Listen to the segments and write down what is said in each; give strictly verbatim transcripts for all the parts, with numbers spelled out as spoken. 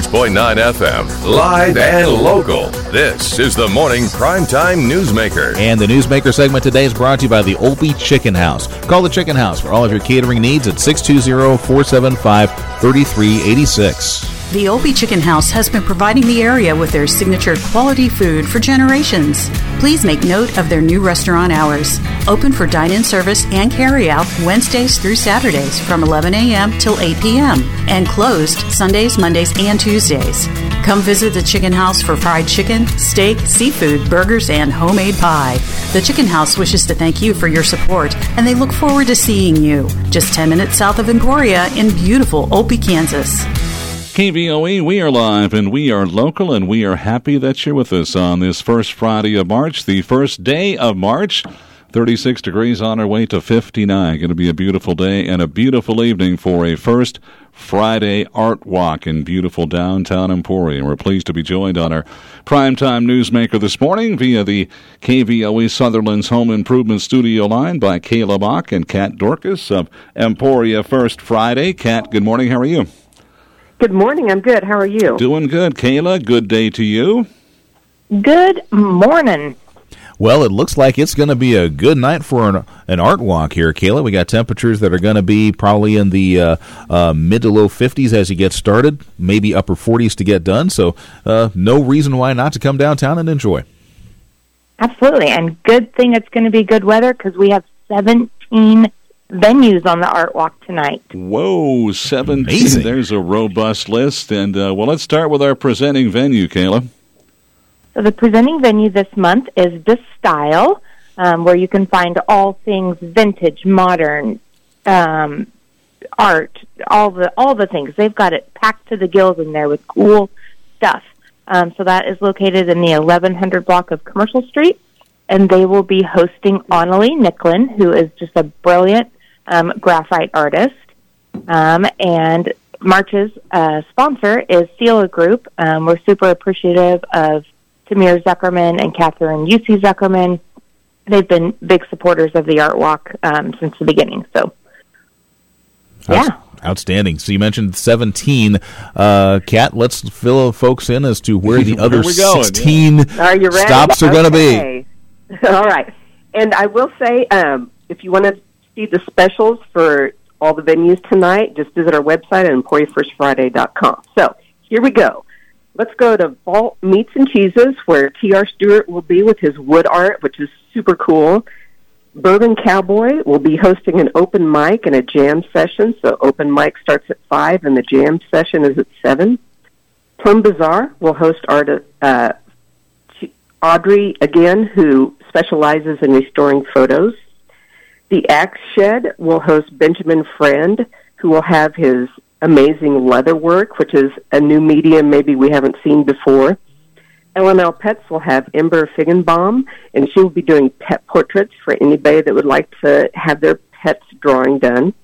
six point nine F M, live and local. This is the Morning Primetime Newsmaker. And the Newsmaker segment today is brought to you by the Olpe Chicken House. Call the Chicken House for all of your catering needs at six two zero, four seven five, three three eight six. The Olpe Chicken House has been providing the area with their signature quality food for generations. Please make note of their new restaurant hours. Open for dine-in service and carry-out Wednesdays through Saturdays from eleven a.m. till eight p.m. and closed Sundays, Mondays, and Tuesdays. Come visit the Chicken House for fried chicken, steak, seafood, burgers, and homemade pie. The Chicken House wishes to thank you for your support, and they look forward to seeing you. Just ten minutes south of Emporia in beautiful Olpe, Kansas. K V O E, we are live and we are local, and we are happy that you're with us on this first Friday of March, the first day of March. thirty-six degrees on our way to fifty-nine. Going to be a beautiful day and a beautiful evening for a first Friday art walk in beautiful downtown Emporia. We're pleased to be joined on our Primetime Newsmaker this morning via the K V O E Sutherland's Home Improvement Studio line by Kayla Mock and Kat Dorcas of Emporia First Friday. Kat, good morning. How are you? Good morning. I'm good. How are you? Doing good. Kayla, good day to you. Good morning. Well, it looks like it's going to be a good night for an, an art walk here, Kayla. We got temperatures that are going to be probably in the uh, uh, mid to low fifties as you get started, maybe upper forties to get done. So uh, no reason why not to come downtown and enjoy. Absolutely. And good thing it's going to be good weather because we have seventeen venues on the art walk tonight. Whoa, seventeen. Amazing. There's a robust list. And, uh, well, let's start with our presenting venue, Kayla. So the presenting venue this month is The Style, um, where you can find all things vintage, modern, um, art, all the all the things. They've got it packed to the gills in there with cool stuff. Um, so that is located in the eleven hundred block of Commercial Street, and they will be hosting Annalie Nicklin, who is just a brilliant um, graphite artist, um, and March's uh, sponsor is Sela Group. Um, we're super appreciative of Tamir Zuckerman and Catherine U C Zuckerman. They've been big supporters of the Art Walk um, since the beginning. So, yeah. Outstanding. So you mentioned seventeen. Uh, Kat, let's fill folks in as to where the other we going? sixteen Are you ready? stops are going to Okay. be. All right. And I will say, um, if you want to see the specials for all the venues tonight, just visit our website at emporia first friday dot com. So here we go. Let's go to Vault Meats and Cheeses, where T R. Stewart will be with his wood art, which is super cool. Bourbon Cowboy will be hosting an open mic and a jam session. So open mic starts at five and the jam session is at seven. Plum Bazaar will host artist, uh, Audrey, again, who specializes in restoring photos. The Axe Shed will host Benjamin Friend, who will have his amazing leather work, which is a new medium maybe we haven't seen before. L and L Pets will have Ember Figgenbaum, and she will be doing pet portraits for anybody that would like to have their pet's drawing done.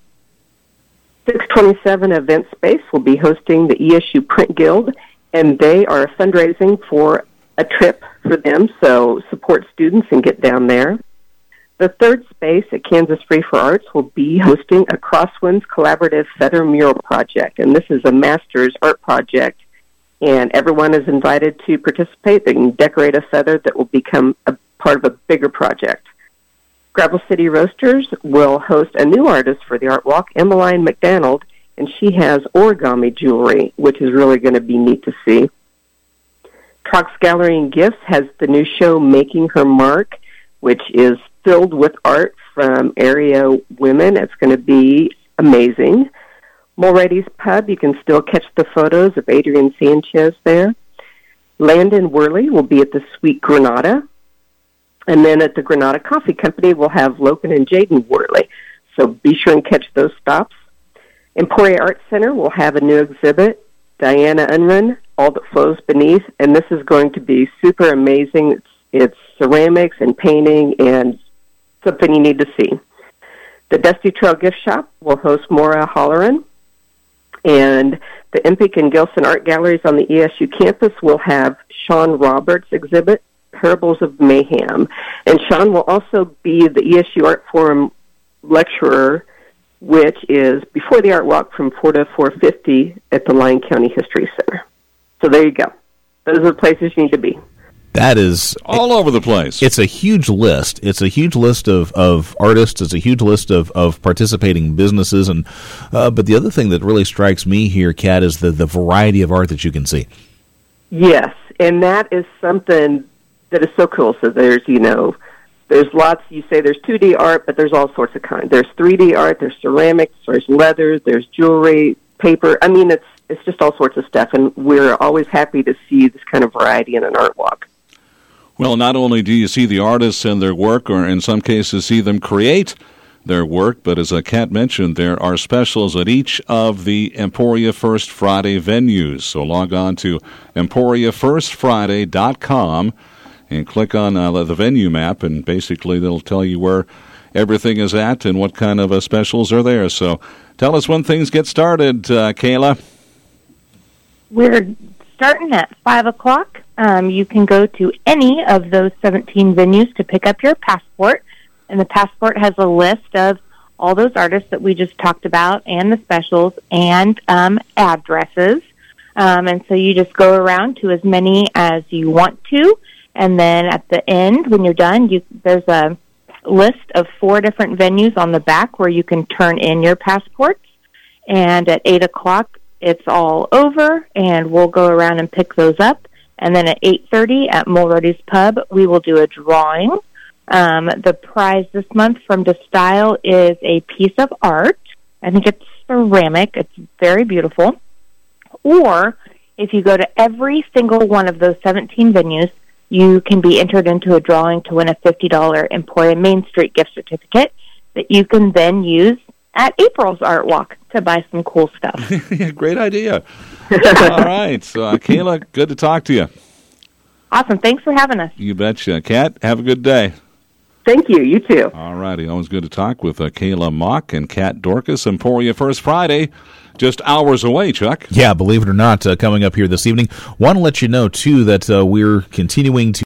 six twenty-seven Event Space will be hosting the E S U Print Guild, and they are fundraising for a trip for them, so support students and get down there. The third space at Kansas Free for Arts will be hosting a Crosswinds Collaborative Feather Mural Project, and this is a master's art project, and everyone is invited to participate. They can decorate a feather that will become a part of a bigger project. Gravel City Roasters will host a new artist for the Art Walk, Emmeline McDonald, and she has origami jewelry, which is really going to be neat to see. Trox Gallery and Gifts has the new show Making Her Mark, which is filled with art from area women. It's going to be amazing. Mulready's Pub, you can still catch the photos of Adrian Sanchez there. Landon Worley will be at the Sweet Granada. And then at the Granada Coffee Company, we'll have Logan and Jaden Worley. So be sure and catch those stops. Emporia Art Center will have a new exhibit, Diana Unrun, All That Flows Beneath, and this is going to be super amazing. It's, it's ceramics and painting and something you need to see. The Dusty Trail Gift Shop will host Maura Holleran, and the Empic and Gilson Art Galleries on the E S U campus will have Sean Roberts' exhibit, Parables of Mayhem. And Sean will also be the E S U Art Forum lecturer, which is before the Art Walk from four to four fifty at the Lyon County History Center. So there you go. Those are the places you need to be. That is all over the place. It's a huge list. It's a huge list of, of artists. It's a huge list of, of participating businesses. And uh, but the other thing that really strikes me here, Kat, is the, the variety of art that you can see. Yes, and that is something that is so cool. So there's, you know, there's lots, you say there's two D art, but there's all sorts of kinds. There's three D art, there's ceramics, there's leather, there's jewelry, paper. I mean, it's it's just all sorts of stuff, and we're always happy to see this kind of variety in an art walk. Well, not only do you see the artists and their work, or in some cases see them create their work, but as Kat mentioned, there are specials at each of the Emporia First Friday venues. So log on to emporia first friday dot com and click on uh, the venue map, and basically they'll tell you where everything is at and what kind of uh, specials are there. So tell us when things get started, uh, Kayla. We're starting at five o'clock. Um, you can go to any of those seventeen venues to pick up your passport, and the passport has a list of all those artists that we just talked about and the specials and um, addresses. Um, and so you just go around to as many as you want to, and then at the end, when you're done, you, there's a list of four different venues on the back where you can turn in your passports, and at eight o'clock, it's all over, and we'll go around and pick those up. And then at eight thirty at Mulrody's Pub, we will do a drawing. Um, the prize this month from DeStyle is a piece of art. I think it's ceramic. It's very beautiful. Or if you go to every single one of those seventeen venues, you can be entered into a drawing to win a fifty dollars Emporia Main Street gift certificate that you can then use at April's Art Walk to buy some cool stuff. Yeah, great idea. All right. So, uh, Kayla, good to talk to you. Awesome. Thanks for having us. You betcha. Kat, have a good day. Thank you. You too. All righty. Always good to talk with uh, Kayla Mock and Kat Dorcas. Emporia First Friday, just hours away, Chuck. Yeah, believe it or not, uh, coming up here this evening. Want to let you know, too, that uh, we're continuing to